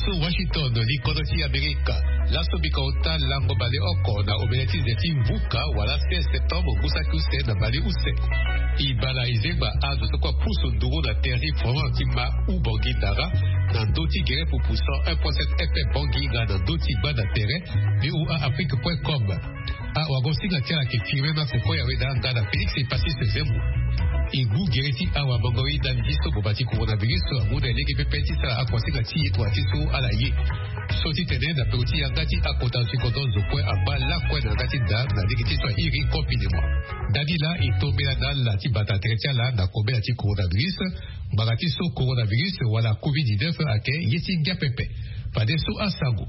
so Washington ni konoti Amerika laso bikaota lango bale oko na omeleti zeti mvuka wala 16 septembre busaki use na bale use ibala izeba azo sokwa puso nduro na terri frontima u bongi dara na ndoti gere pour poussant 1.7 FP bongi na ndoti ba na terre ni u a afrique.com a wagosinga tia ke firme na seko ya weda ngada Felix et Patrice Zemou Igu gereti awa bangoi dan disto bobati coronavirus amuda lege pepeti sa akwasika ti eto atiso ala ye soti tene na peruti yangati akotansi kodon zo kwe abala kwe na ngati da na lege ti so iri konfinemo dadila itombela na la ti bata tretia la na kombela ti coronavirus bagati so coronavirus wala COVID-19 ake yeti nga pepe pade so asango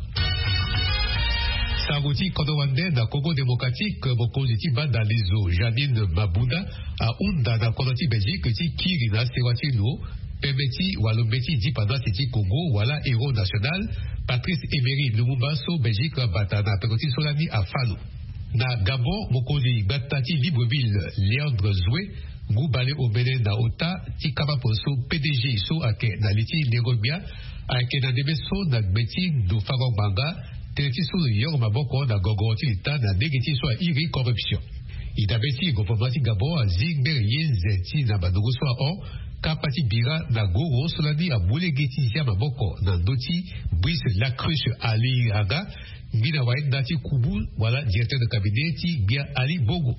Sagoti Kodowande na Congo démocratique mokonzi ti banda lizo Janine Mabunda a unda na konoti Belgique ti kiri na sewati lo pemeti walometi di pendant ti Congo wala héros national Patrice Emery Lumumba so Belgique bata na pekoti solani a Falo na Gabon mokonzi batati Libreville Léandre Zoué ngubale obele na ota ti kabaposo PDG so ake na liti Nairobi ake na debeso na gbeti do Farongmanga Teletiso yoro maboko na gogoti lita na negeti so iri corruption. Idabeti gouvernement Gabon zingber yenzeti na badogo so o kapati bira na gogo solani a bulegeti ya maboko na ndoti Brice Lacruche Ali Aga ngina waenda ti kubu wala directeur de cabinet bia Ali Bogo.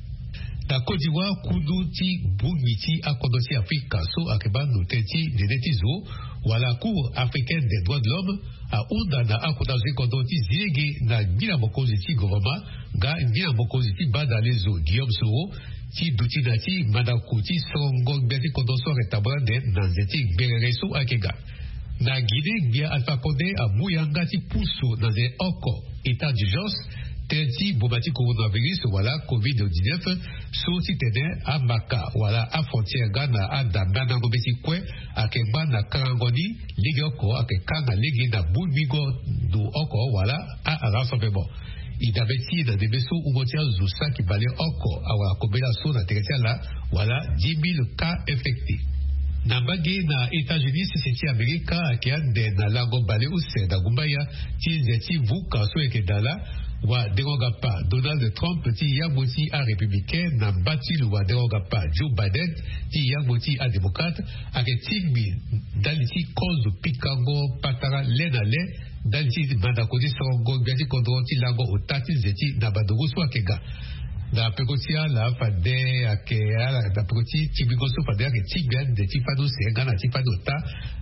Na Côte d'Ivoire kudu ti bungiti akodosi Afrika so akebando teti denetizo wala Cour africaine des droits de l'homme a unda na akodazi kodoti zilege na ngina mokozi ti gouvernement ga ngina mokozi ti bada lezo Guillaume Soro ti duti na ti madako ti songo ngati kodoso retabrande na nzeti berereso akega na Guinée bia Alpha Condé a muyanga ti puso na ze oko état d'urgence Tenti bobati coronavirus wala COVID-19 so si tene a maka wala a frontière Ghana a dambana ngobeti kwe akemba na karangoni lege oko akekanga lege na bulmigo do oko wala a rassemblement idabeti na debeso umotia zusa ki bale oko awa kobela so na teretia la wala 10,000 cas infectés na bage na États-Unis sisi Amerika akiande na lango bale use na gumbaya ti zeti vuka so ekedala wa deroga pa Donald Trump ti yangoti a républicain na batilu wa deroga pa Joe Biden ti yangoti a démocrate ake tigbi daliti kozo pikango patara lenale daliti mandakoti songo gati kondro ti lango otati zeti na badogo so akega na pekotia la fade ake ala na pekoti tibigo so fade ake tigbi de tifado senga na tifado ta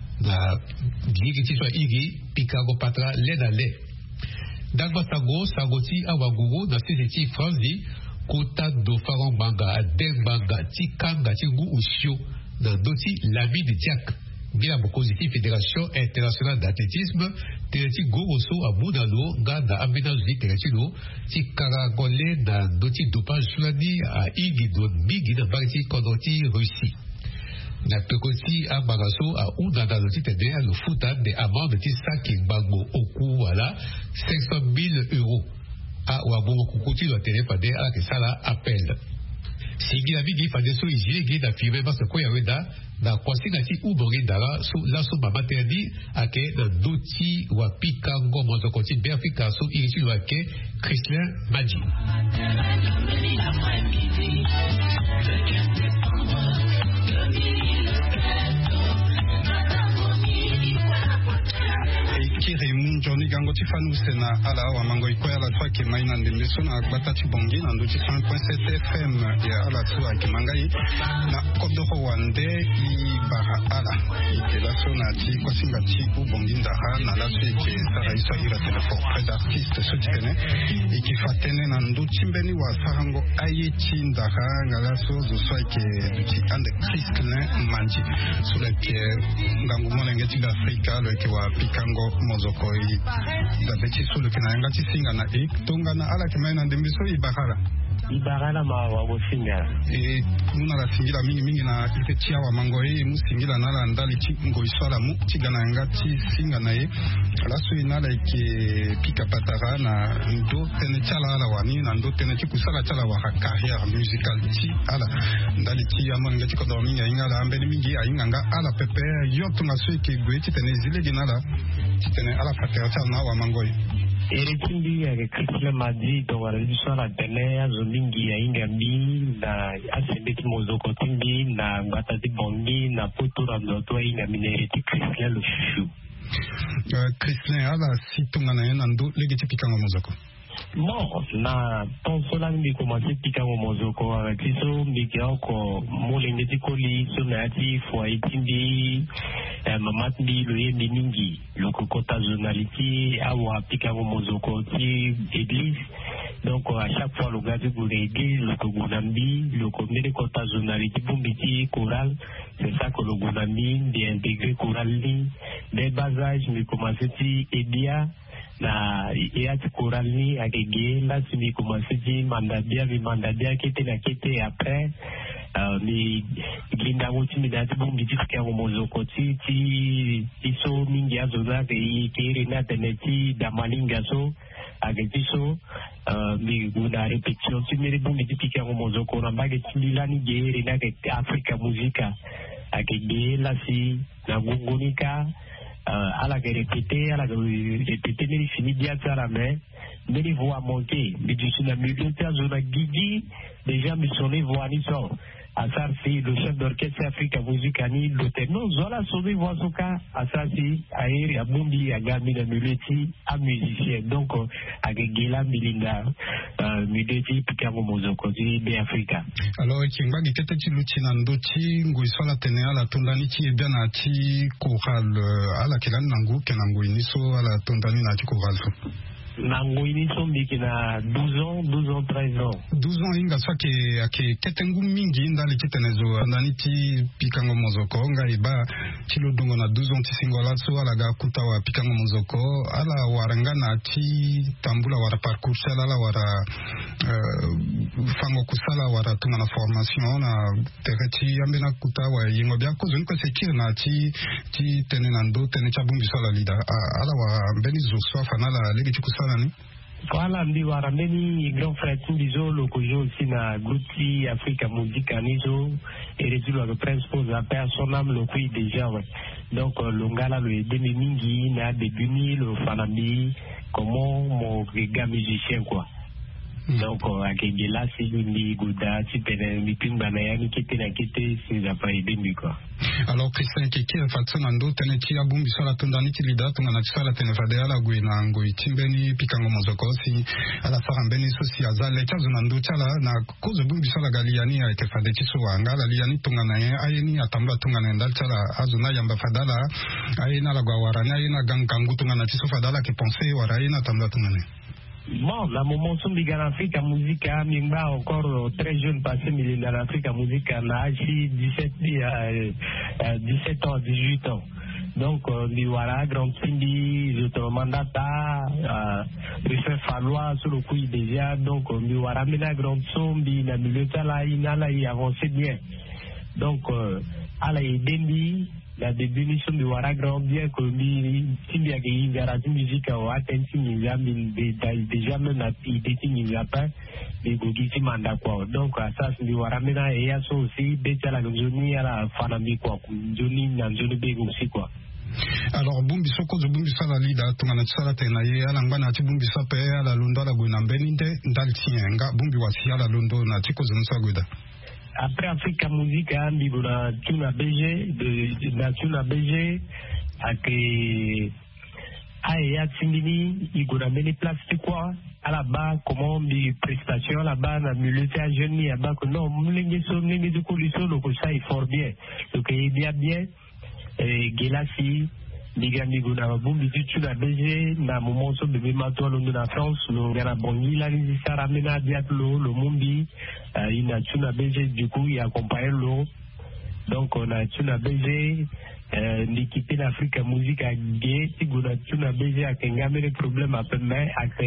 na gigi ti so igi pikango patara lenale Dagba Sagoti Awagugo na Seseti Franzi Kota do Farongmanga Dengbanga Tikanga Tingu Ushio na Doti Lami de Diak Bila Mokoziti Fédération Internationale d'Athlétisme Teleti Goroso Abunalo Ganda Aménagé Teletino Tikaragole na Doti Dopage Sulani a Igi Don Bigi na Bariti Kondoti Russie na pekoti a bagaso a unda na loti tede a lo futa de amende ti saki bango oku wala 500,000 euros a wabongo kukuti lo tele pade a kesala appel sigi la bigi fade so izilegi na firme basa ko yaweda na kwasi na ti ubongi dara so la so mama terdi ake na doti wa pikango mozo koti Afrika so iriti lo ake Christian Maji Kiri Johnny Gango Tifanu Sena ala wa mango ikoya la twa ke maina ndembe sona batati bongi na ndo 100.7 FM ya ala twa ke mangai na kodo wande I bara ala itela sona ti kwasinga ti u bongi ndaha na la twa ke sara isa ira telefon près d'artiste sotene ikifatene na ndo chimbeni wa sarango ayeti ndaha ngala so zo swa ke ti ande Christlin Manji sura ke ngangu molenge ti Afrika lo ke wa pikango mozokoi da beti sulu kina ngati singa na tonga na ala kemaina ndembiso Ibarala ma wa singa muna la singira mingi na itetia wa mango musingira na la ndali ti ngo isala mu tigana ngati singa na ala so inala ke pika patara na ndo tene chala ala wani na ndo tene ti kusala chala wa carrière musicale ti ala ndali ti amanga ti ko do minga ingala ambeni mingi ainga ala pepe yotunga so ke gweti tene zile ginala titene ala fraternité na wa mangoi Erekindi avec Christian Madi donc la mission la tene zomingi ya ingambi na asembeti mozoko timbi na batati bongi na potura ndoto inga minereti Christian le chouchou Christian ala situnga na yena ndo legeti pikango mozoko non na tonso la mbi commencer pikango mozoko avec so mbi ko molenge tikoli so na ati fo itindi mamat mbi lo yembi mingi lo kokota journality awa pikango mozoko ti église donc à chaque fois le gars de l'église le kogunambi le comité kota journality pumbiti choral c'est ça que le gonambi d'intégrer choral ni des basages mais commencer ti edia na iati choral ni agege là tu mi commencer ti mandadia qui était la qui était après ni glinda ngoti mi dati pumbiti pikango mozoko ti so mingi azona ke kere na teneti damalinga so agetiso mi una répétition tu me bon mi piquer au mozoko na bague tilani gere na ke Africa musica agege la si na gungunika ala ke répéter mais fini dia tsara mais les voix monter mais du sur la milieu de zone gigi déjà mi sonné voix ni so Asarsi, le chef d'orchestre Africa Musica ni l'hôtel. Non, Zola sauvé Voisoka, Asarsi, Aeri, Abumbi, Agami, la muleti, à musicien. Donc, Agegila, Milinda, Muleti, Pikamo Mozoko, de Africa. Alors, Kimba, il était Lutinandoti, Nguisola Tenea, la Tondanichi, et bien Nati, Choral, à la Kelan Nangu, Kenanguiniso, à la Tondani Nati Choral. Nangoini sombi na 12 ans, 13 ans. 12 ans inga swake ake ketengu mingi ndali kitenezo naniti pikango mozoko nga iba chilo dongo na 12 ans tisingola so alaga kuta wa pikango mozoko ala waranga na ti tambula wara parcours ala wara fango kusala wara tuma na formation na tereti ambena kuta wa yengo bia ko zonko sekir na ti tenenando tenechabumbi sala lida ala wa mbeni zo swafa na la legi kusa voilà ndi warambeni grand frère Timbizo le kojo aussi na groupe Africa Musica nizo et résultat le prince pose à personne âme le coup déjà ouais donc le ngala le demi mingi na debuni le fanami comment mon gars musicien quoi donc akegela si ni guda ti pene mi pimba na yani kete na kete si za pa demi quoi. Alors Christian Kiki fatso nando tene ti abumbi sala tondani ti lida tunga na sala tene fadela la guina ngoi timbeni pikango mozoko si ala sarambeni so si azale chazo nando chala na kozo bumbi sala galiani ya te fade ti so anga la liani tunga na ayeni atamba tunga na ndal chala azuna yamba fadala ayena la gawara na ayena gangangu tunga na ti so fadala ke penser wara ayena atamba tunga ne. Bon, la moment où je suis en Afrique musique, Mimba encore très jeune passé, mais en Afrique musique, on a 17 ans, 18 ans. Donc, voilà, grand Timbi, je te mandata, je fais falloir sur le coup déjà. Donc, voilà, maintenant, grand Sombi, la milieu là, il avance bien. Donc, à la Dendi, la définition de Wara grand bien que Timbi a gagné une musique à Atenti, déjà même à Ideti Nizapa, et Gogiti Manda quoi. Donc, ça, c'est du Wara maintenant, et il y a ça aussi, Bétia la Zoni à la Fanami quoi, Zoni, Nanzoni Beg aussi quoi. Alors bumbi soko zo bumbi sala lida tungana tsala tena ye ala ngana ti bumbi sape ala londo la gwina beninde ndaltienga bumbi wasi ala londo na tiko zo nsagwida. Après Africa Musique, na tuna BG de tuna BG ake aya tindini igora meni place quoi à la bas comment des prestations là-bas na militaire jeune ni là-bas que non mlingi de coalition donc ça il fort bien donc il bien Gelasi Ligamigo na bumbi tuna BG na moment so bébé mato londo na France no ngana bongi la ni sara mena diatlo le mumbi ina tuna BG du coup il accompagne l'eau donc on a tuna BG l'équipe d'Afrique musique a gay si on a tuna BG a kengame les problèmes à peu mais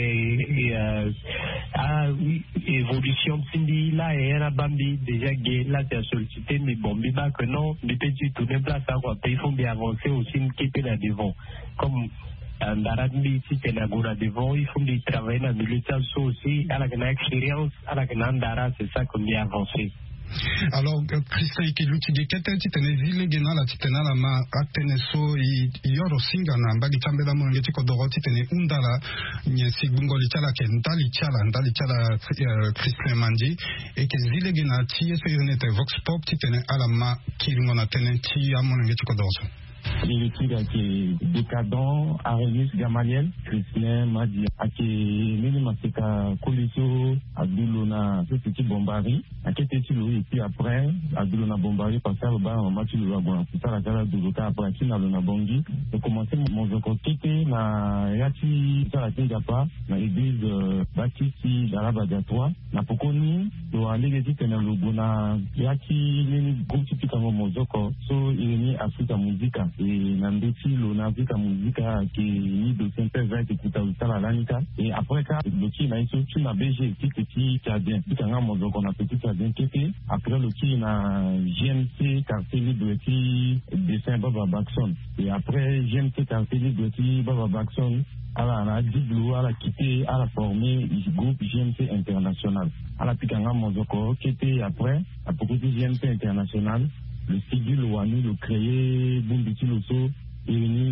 à évolution sindi là et era bambi déjà gay là tu as sollicité mais bon biba que non mais petit tourner place à quoi il faut bien avancer aussi une équipe là devant comme Ndaradmi si tu es là devant il faut bien travailler dans le milieu aussi à la expérience à la Ndara c'est ça qu'on bien avancer. Alors, Christian Ikiluti, Kete, Titenezile, Genala, Titenala, Ateneso, Yoro Singana, Bagitambela, Mongetico Doroti, Tene Undala, Nyesigungo Lichala, Kentali Chala, Christian Mandi, et que Zile Genati, et Vox Pop, Titene Alama, Kirimona Tenenti, Amongetico Dorso. L'étude a été décadent, Arélis Gamaliel, Christian Madi, a été Ménimaseka Koliso, Abdulona, Petit Bombari, a été Tilo, et puis après, Abdulona Bombari, passé au bas, en match de la bonne, c'est ça la gala de l'Oka, après, Lona Bongi, de commencer mon zoko Kété, na Yati, ça la Tengapa, na église Baptiste, d'Arabadiatois, na Pokoni, do Alégési Tenelobona, Yati, Nini, Gouti mon zoko, so, il est Afrika Musica. Et Nambeti, l'Onavika Musica, qui est de Saint-Père, qui est à Lanica. Et après, le qui n'a été sur la BG, qui a bien, qui a un qu'on a petit Tchadien qui après le qui n'a GMC, quartier libre qui dessin Baba Baxon. Et après, GMC, quartier libre qui Baba Baxon, à la Diblo, à la quitté, à la formée, groupe GMC International. À la Picanga Mozoko, qui était après, à propos du GMC International. Le Sigil Ouani, le créé, Bumbitu Loso, et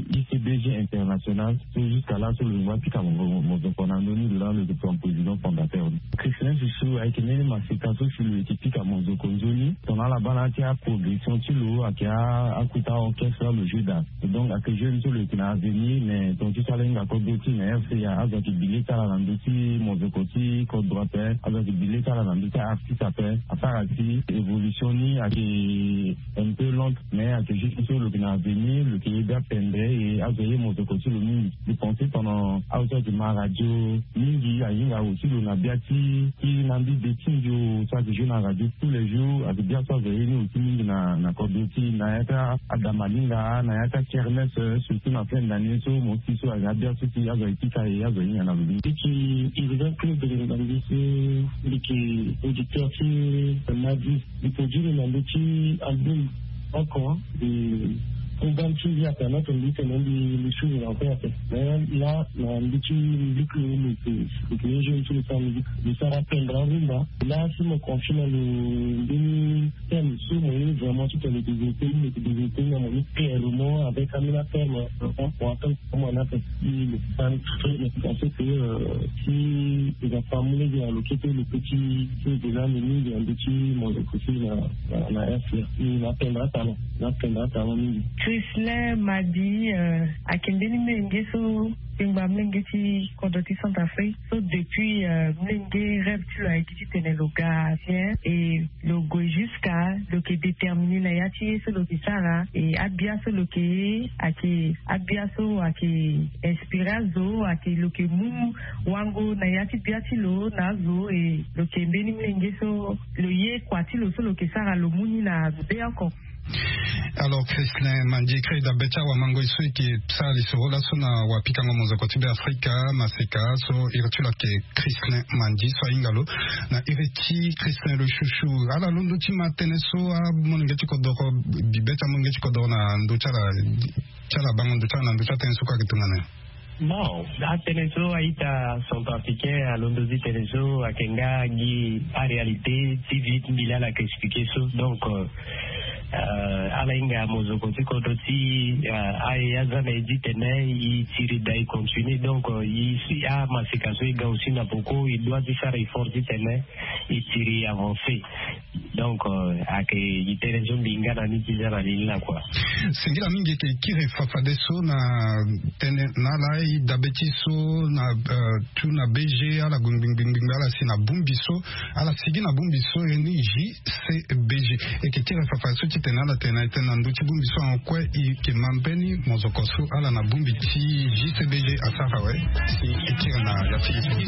ICBG International, c'est jusqu'à là sur le voie qui a mon donné de là le président fondateur. Christian Jussou a été mené ma séquence sur le typique à mon Zokonzoni, on a la balance à progression sur l'eau, qui a coûté orchestre le jeu d'art. Et donc, à que je sur le qui n'a venu, mais donc tu sais, la code d'outil, mais c'est à Azaki Billet à la Landouti, mon Zokoti, code droit, Azaki Billet à la Landouti, artiste après, à Farati, évolutionné, à qui un peu lente, mais à que je sur le qui n'a venu, le qui est Pendre et Azoye Mozokoti le Mingi. Je pensais pendant Azoye de ma radio, Mingi, Ayinga aussi, le Nabiati, qui n'a dit des tingos, soit des jeux dans la radio tous les jours, avec bien ça, Azoye aussi, Mingi, na Kodoti, Nayata, Adamalinga, Nayata, Kermes, surtout dans plein d'années, so, Motiso, Agabia, Suti, Azoye, Tika et Azoye, y en a vu. Et qui, il veut plus de l'Angleterre, et qui, auditeur, qui, m'a dit, il peut dire, il m'a dit, album, encore, on va utiliser à notre lutte et les choses en fait. Mais là, on utilise le jeu sur le temps musique. Mais ça rappelle Ravimba. Là, si on confie dans le demi-thème, sur mon vraiment tout les développés, on a clairement avec un terme pour attendre comment on appelle. Il pensait que si il va formuler bien le petit de la menu, un petit mot de côté dans la RCR. Il appellera talent. Christian m'a dit à Kendeni Mengeso, Mengeti Kodoti Santa-Fe. So depuis Menge rêve tu l'as écrit Teneloga et le go jusqu'à le qui déterminé la yati sur le bisara et abia sur le qui abia so à qui inspirazo à qui le qui mou wango na yati biati lo nazo et le qui Beni Mengeso le ye kwati lo so le qui sara le muni na be encore. Alors Christian Mandi créé d'Abecha wa mango isu qui ça les relations na wa pikango mozokoti be Afrika maseka so irtula ke Christian Mandi so ingalo na ireti Christian le chouchou ala londo ti mateneso a monengeti ko doko bibeta monengeti ko dona ndo chala bango ndo chala ndo teneso ka kitungana. Bon, à Teneso, Aïta, centrafricain, à Londozi Teneso, à Kenga, Guy, en réalité, si vite, Mila a expliqué ça. Donc, Alainga, Mozokoti, Kodoti, Ayazan, Edi Tene, il tire d'ailleurs continuer. Donc, il a Masekaso, il a aussi Napoko, il doit faire effort du Tene, il tire avancer. Donc, à que il Teneso Binga, n'a ni déjà la ligne là, quoi. C'est la mingi qui refafadeso na Tene, na la d'abetiso na tu na BG ala gungbing ala sina bumbiso ala sigi na bumbiso ni JCBG et que tira fafaso ti tena la tena nduti bumbiso en quoi qui mambeni mozokoso ala na bumbiti JCBG asara we si tira na ya tigi.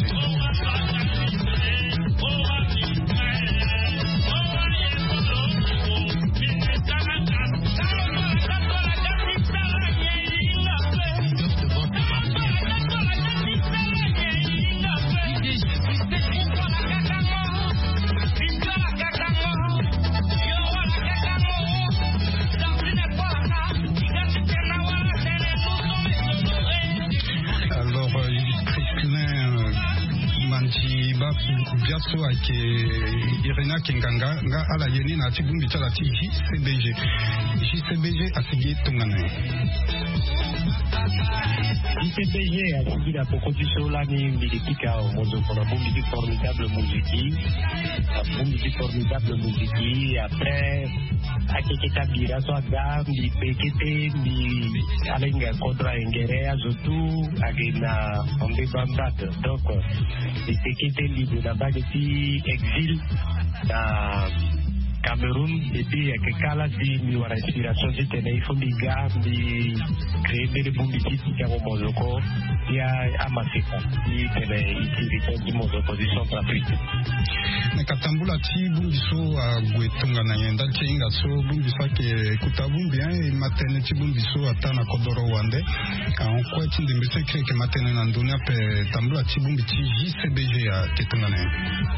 biaso ake Irena Kinganga nga ala yeni na tibumbi chala ti JCBG asigi tongana JCBG asigi la proposition la ni milipika mozo kona bumbi formidable musique après akeketa bira so aga mi pekete mi alenga kodra engere azotu agena ombe bambat donc pekete libre na bageti exil na Cameroun et puis kala si mi wara inspiration si tene il faut biga di créer des bombes qui au Mozoko ya amasika di tene ici di Mozoko di Centrafrique na katambula ti bumbiso a gwetunga na yenda chinga so bumbiso ke kutabumbi e matene ti bumbiso atana kodoro wande on kwa ti ndembeso ke matene na ndona pe tambula ti bumbi ti JCBG a ketunga na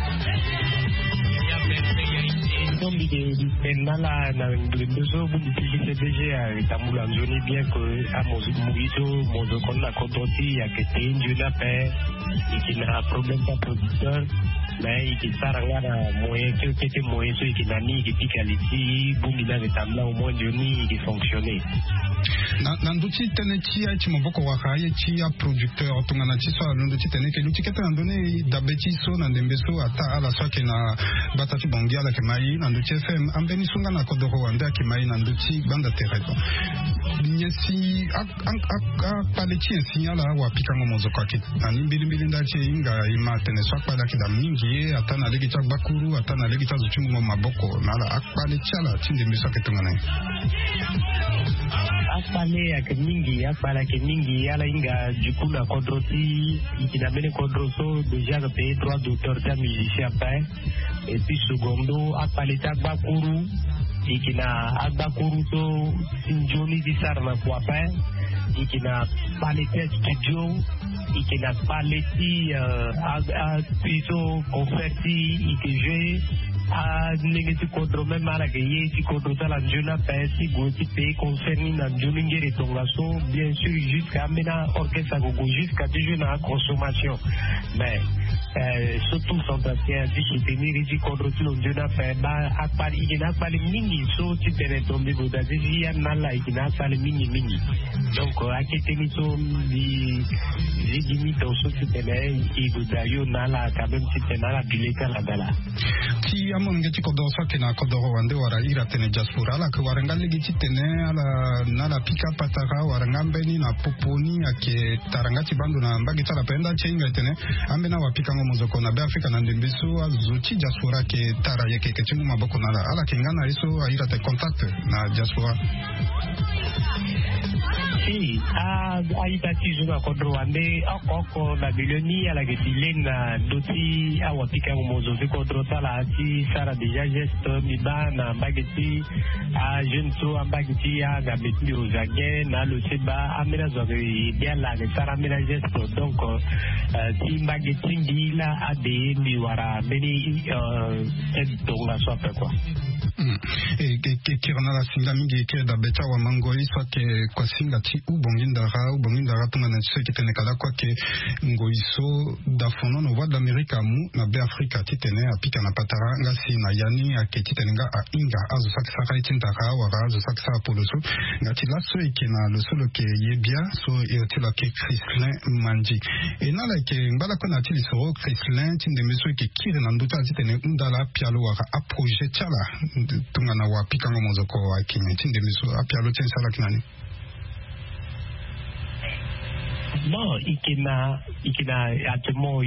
Dombi de nala na ndoso bumbi ti JCBG a tambula nzoni bien que a mozo kon na kodoti ya ke te njuna pe ikina problème pas producteur mais il saranga na moyen que était moyen so ikinani ikipikalithi bumbi na tambula au moins joni qui fonctionner na nduti tene ti a ti moboko wa kaye ti a producteur tongana ti so nduti tene ke nduti kete ndone dabeti so na ndembeso ata ala so ke na batati bongiala ke mai na nduti FM ambeni sunga na kodoro wanda ke mai na nduti banda terreto nyesi a paleti signala wa pikango mozo kwa ke ani mbili ndache inga ima tene so kwa ki da mingi ata na legi ta bakuru ata na legi ta zuchungo maboko na ala akpaleti ala ti ndembeso ke tongana akpala ke mingi ala inga du la kodroti ikinamene kodroso déjà payé droit d'auteur d'un musicien après et puis secondo akpaleta bakuru ikina agbakuru so sinjoni di sarna kwa pa ikina palete studio ikina paleti piso concerti ikeje a negati kodro me mara ke yeti kodro tala njuna pesi goti pe concerni na njuni ngere tongaso bien sûr jusqu'à mena orchestre go jusqu'à toujours na consommation mais surtout fantasien discipline di kodro tilo njuna pe ba akpali ikina akpali mingi so ti tene tombe go da ji ya nala ikina akpali mingi donc aketeni so di gimi to so ti tene igo da yo nala quand même ti tene la bileta la dala ti amonge ti kodoro so ke na kodoro wande wara ira tene diaspora la ke wara ngalegi ti tene ala nala pika patara wara ngambeni na poponi ake taranga ti bando na mbagi tala penda chenga tene ambe na wapika ngo mozoko na be Afrika na ndembeso azuti diaspora ke tara yeke ke timu maboko na ala ke ngana iso ira te contact na diaspora si aitati zuna kodro wande akoko na bilioni ala getile na doti awapika mozo se kodro tala ati sara déjà geste mi ba na bageti a jeune so ambageti a gabeti ozage na le seba amena zo bien la sara amena geste donc ti bageti ndila ade mi wara beni donc so apa quoi kirana la singa mingi ke da beta wa mangoi so ke kwa singa ti ubongindara tunga na tse kitene kala kwa ke ngoiso da fono no voix d'Amérique mu na be Afrika ti tene apika na patara nga si na yani ake ti tene nga a inga azo saksa ka itindaka wara azo saksa poloso nga ti la so ke na lo solo ke yebia so ti la ke Chrislin Manji e na la ke mbala ko na ti li so Chrislin ti ndeme so ke kire na nduta ti tene ndala pialo wara a projet chala tunga na wapika ngo mozoko wa Kenya ti ndeme so a pialo ti sala kinani. Non, ikina actuellement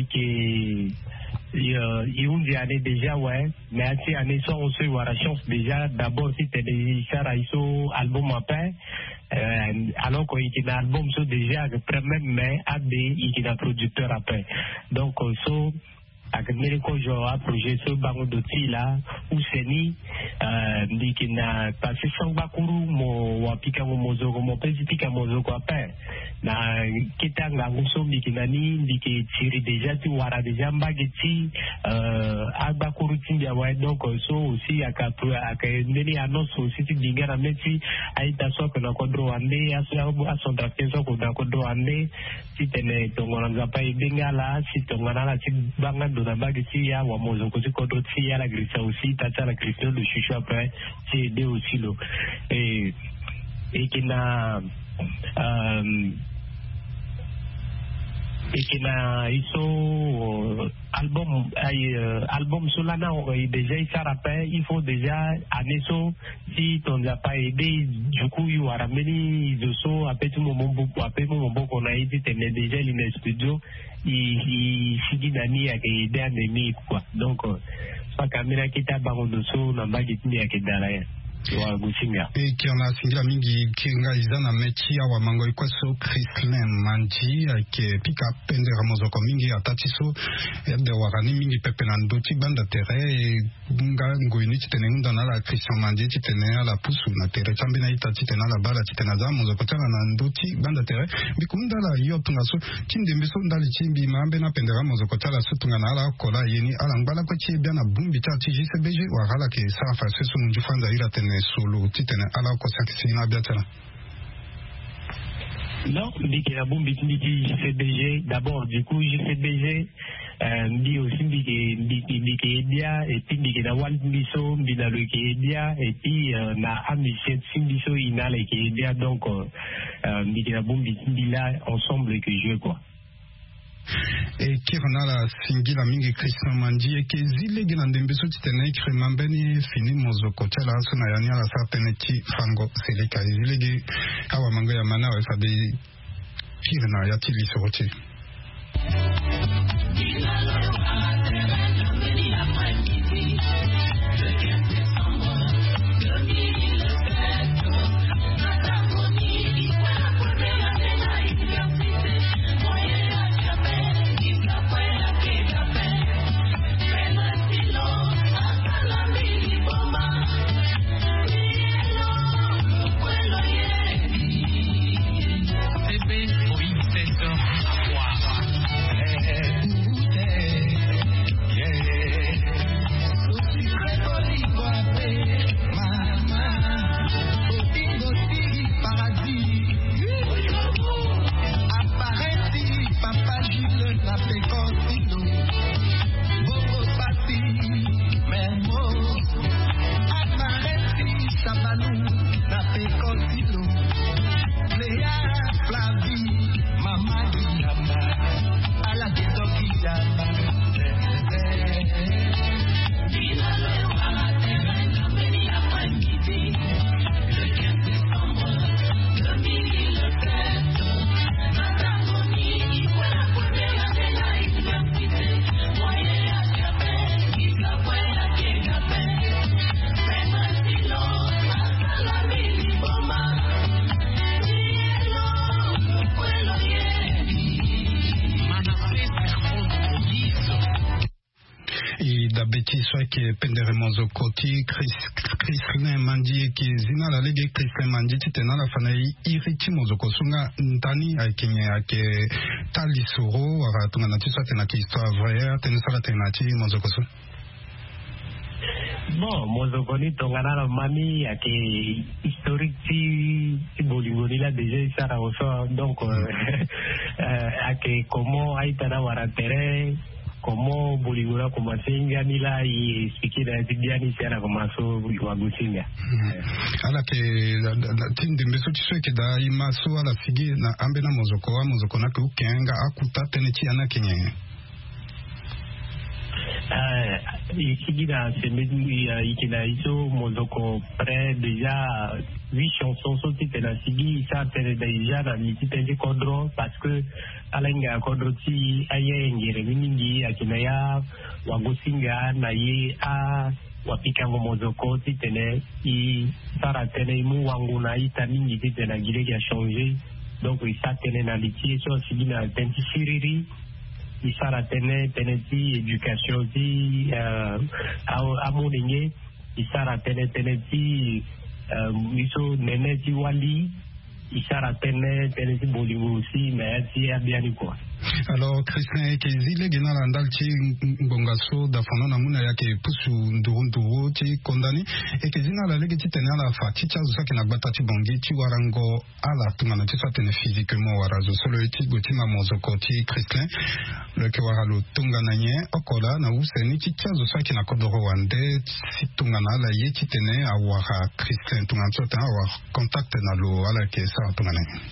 une des années déjà ouais, mais à ces années ça on se voit la chance déjà d'abord c'était des charaïso album après alors qu'il y a un album so déjà même mais AB il y a un producteur après donc so akadmiri ko jo a projet so bango doti la useni ndikina pasi sang bakuru mo wa pika mozo mo pesi pika mozo ko apa na kita nganguso mikinani ndike tiri déjà tu wara déjà mbageti agba kuruti ya wa donc so aussi akendeni annonce aussi tu dingara meti aita so ko na kodro ande aso trafiso ko na kodro ande ti tene tongona ngapa ibengala si tongana la ti banga dona bageti ya wa mozo ko ti kodro ti ya la grisa aussi tata la grisa de chuchu après ti aider aussi lo et qui na album Solana déjà il s'en rappelle il faut déjà annesso si on n'a pas aidé du coup il y aura many so après tout moment qu'on a été déjà in studio il dit Dani a aidé à demi quoi donc soit caméra qui t'a baron de so n'a pas dit ni à kedala et qui en a singira mingi kinga izana mechi awa mango ikwaso Chrislin Manji ke pika pende ramozo ko mingi atatiso de warani mingi pepe na ndoti banda tere nga ngoini titene ndana la Christian Manji titene ala pusu na tere chambina ita titena la bala titena za mozo ko tana na ndoti banda tere bikunda la yotunga so tinde mbeso ndali chimbi mambe na pende ramozo ko tala sutunga na ala kola yeni ala ngala ko chibia na bumbi ta TJCBG wakala ke sa fa sesu njufanza ila tene solo titene ala ko sakisina biatana. Non, dit la bombe dit JCBG d'abord du coup JCBG dit aussi dit dia et puis dit na wal biso bina le dia et puis na ambition biso ina le dia donc dit la bombe dit là ensemble que je quoi. Et qui rena la singila mingi Christian Manji et que zile gina ndembeso titene ikre mambeni fini mozo kotela suna yani ala sapene ti fango seleka zile gi awa manga ya mana wa sabe kirna ya tili soroti que pendere mozo koti Chrislin Manji ki zina la lege Chrislin Manji titena la fanai irichi mozo kosunga ndani aikenye ake talisoro wara tunga nati sa tena ki histoire vraie tena sala tena ti mozo kosu. Bon, mozo koni tongana la mani ake historique ti bolingoni la déjà isara oso donc ake comment aitana wara terrain como Bolivia como singa nila y expliquer diani sera como so wagusinga ala ke tinde mbeso tiswe ke da imaso ala figi na ambe na mozoko na ku kenga akuta tenechi ana kenye Ikigira ikina iso mozoko près déjà 8 chansons sont titena sigi ça tene déjà na mitite kodro parce que alenga kodro ti aye ngere mingi akina ya wagosinga na ye a wapika mozoko titene i sara tene mu wangu na ita mingi titena gire qui a changé donc ça tene na liti so sigi na tenti siriri isara tene ti éducation ti amoninge isara tene ti Miso Nene Tiwali, Isara Tene, Tennessee Bolingo aussi, mais c'est bien quoi. Alors, Christian, Kezile, Genala Ndalchi, Bongaso, Dafono, Namuna, Yake, Pusu, Nduru, Kondani, et Kezina, la Legati Tenala, Faticha, Zakina Batati Bongi, Chiwarango, Ala, Tumana, Tisatene physiquement, Warazo, Solo, Gotima, Mozokoti, Christian, le Kewaralo, Tungananye, Okola, Naousse, Nikicha, Zakina Kodoro, Wande, Tungana, la Yetitene, Awara, Christian, Tungansota, Awar, contact Nalo, Ala Kesa, Tungananye.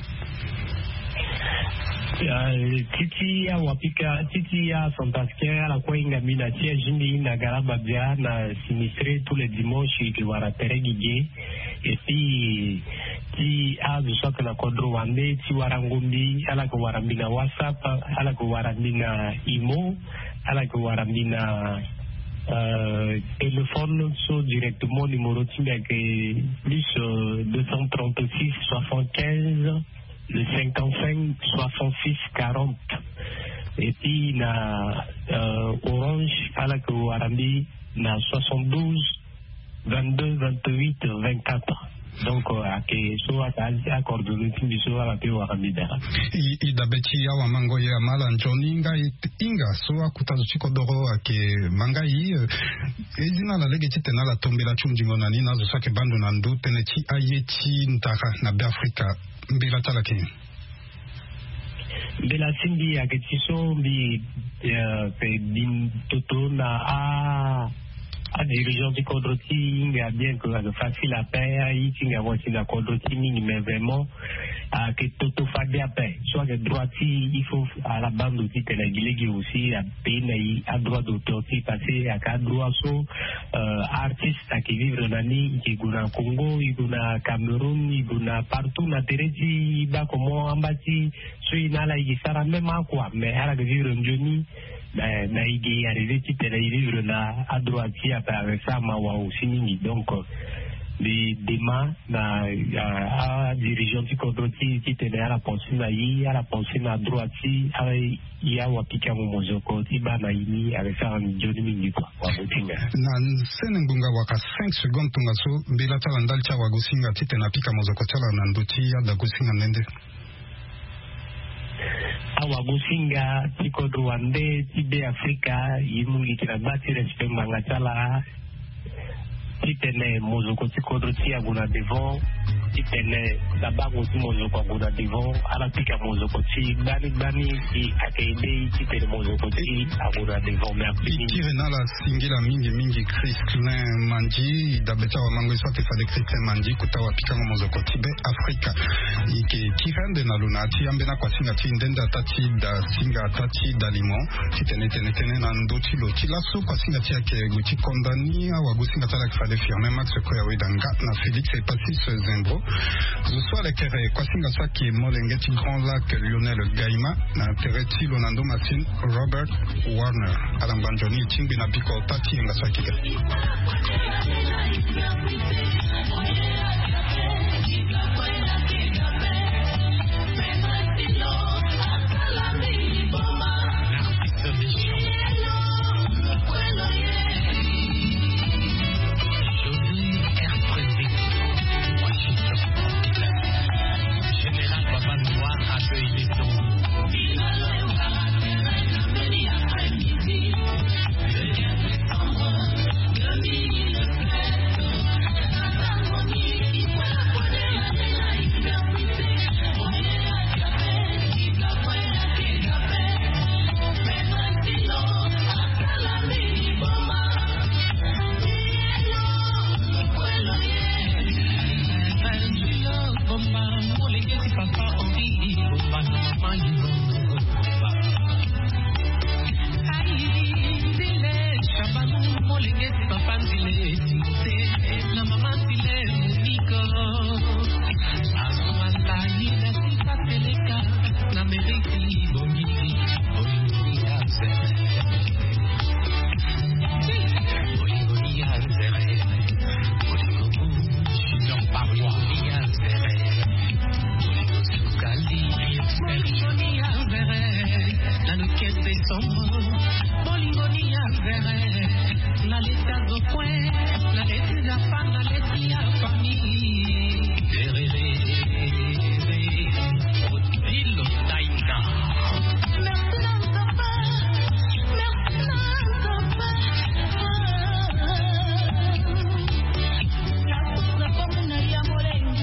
Titi ya wapika Titi ya Santasker la kwa ingamina tia jindi na Garababia na sinistre tous les dimanches qui va Teregige et puis ti a du soit na Kodro Wande ti warangombi ala ko warambina WhatsApp ala ko warambina Imo ala ko warambina téléphone so directement numéro timia que plus 236 75 le 55 66 40 et puis na Orange à la Kouarambi na 72 22 28 24 donc à coordonner tout biso à la Kouarambi dara idabeti ya wa mango ya mala njoninga inga so akutazo chikodoro ake mangai ezina la lege tena la tombela chunjingo na nina zo sake bando na ndu tene chi ayeti ntaka na Afrika mbila talaki Bela Simbi a Getiso bi bin toto na a dirigeant du Kodroti il y a bien que facile à payer il y a voici la Kodroti mais vraiment que toto fa bien payer soit que droiti il faut à la bande aussi que la Guilégui aussi à payer à droit d'auteur passer à cadre droit so artiste qui vivre dans ni qui guna Congo il guna Cameroun il guna partout na Teresi ba comment ambati so inala il sera même quoi mais à la vivre en Johnny na igi arrivé qui te vivre na à droite avec ça ma wa aussi ni donc les demain na a dirigeant du Kodroti qui te à la pensée na droite avec ya wa pika mo mozoko ti ba na ini avec ça en Johnny mingi quoi wa botinga na senengunga waka 5 secondes tungaso bila tala ndalcha wa gusinga ti te na pika mozoko tala na ndoti ya da gusinga nende awa gusinga tiko Rwande tibe Afrika yimungi kirabati respect mangatala titene mozoko tiko Rwanda guna devant titene dabango mozoko guna devant ala pika mozoko ti bani ki akende titene mozoko ti aguna devant mais apini kirena la singila mingi Christian Manji dabeta wa mango sote fa de Christian Manji kutawa pika mozoko tibe Afrika ike kirende na lunati ambena kwa singa ti ndenda tati da singa tati da limon titene na ndoti lo ti laso kwa singa ti ake guti kondani awa gusinga tala fa de firme max ko ya wedanga na Félix et Patrice Zembro ce soir les kere kwa singa sa ki molengeti Grand Lac Lionel Gaima na tereti Lonando Martin Robert Warner alambanjoni chingbi na biko tati nga sa kike Papa, Henri, Papa,